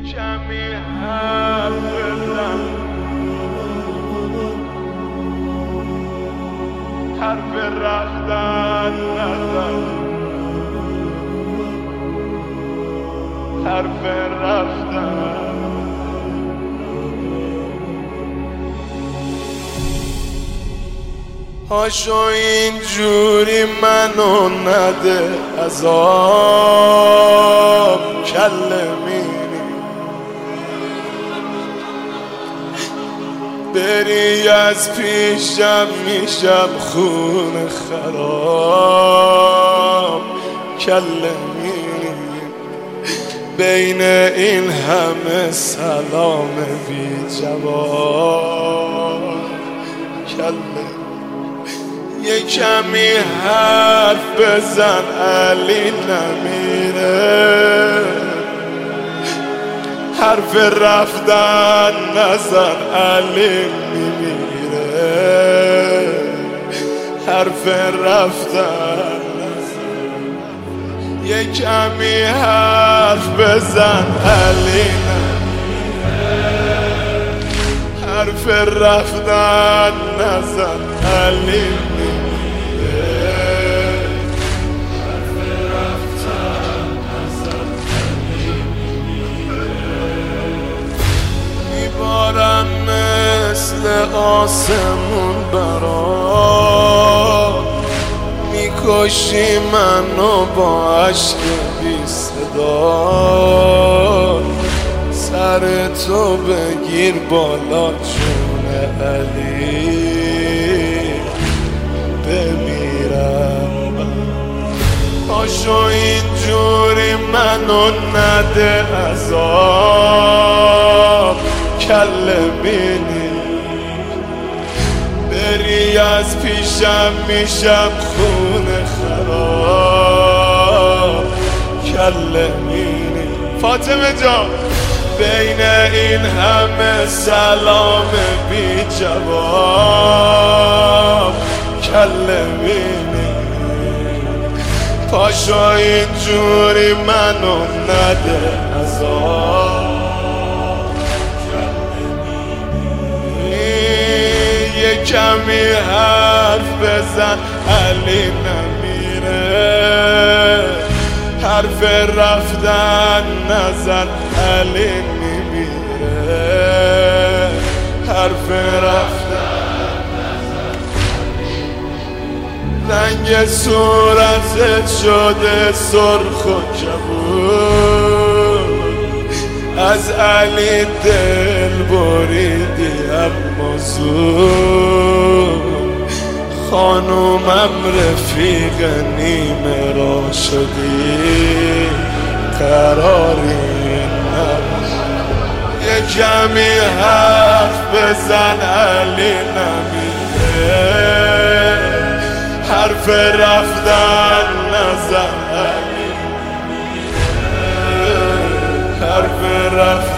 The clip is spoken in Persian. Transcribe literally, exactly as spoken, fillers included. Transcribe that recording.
کمی حرف بزن، حرف رفتن نزن، حرف رفتن. هاشو اینجوری منو نده عذاب کلمینی، بری از پیشم میشم خون خراب کلمینی، بین این همه سلام بی جواب کلمینی. یه کمی حرف بزن علی نمیره، حرف رفتن نزن علی میمیره، حرف رفتن نزن. یه کمی حرف بزن علی نمیره، حرف رفتن نزن علی مثل آسمون برات، میکشی منو با عشق بی صدا، سر تو بگیر بالا جون علی بمیرم. پاشو اینجوری منو نده عذاب کلمینی، بری از پیشم میشم خون خراب کلمینی. فاطمه جان بین این همه سلام بی جواب کلمینی، پاشو اینجوری منو نده عذاب. کمی حرف بزن علی نمیره، حرف رفتن نزن علی میمیره، حرف رفتن نزن. رنگ صورتت شده سرخ و کبود، از علی دل بریدی اما زود، خانومم رفیق نیمه را شدی قراری نباشد. یه کمی حرف بزن علی نمیره، حرف رفتن نزن علی، حرف رفتن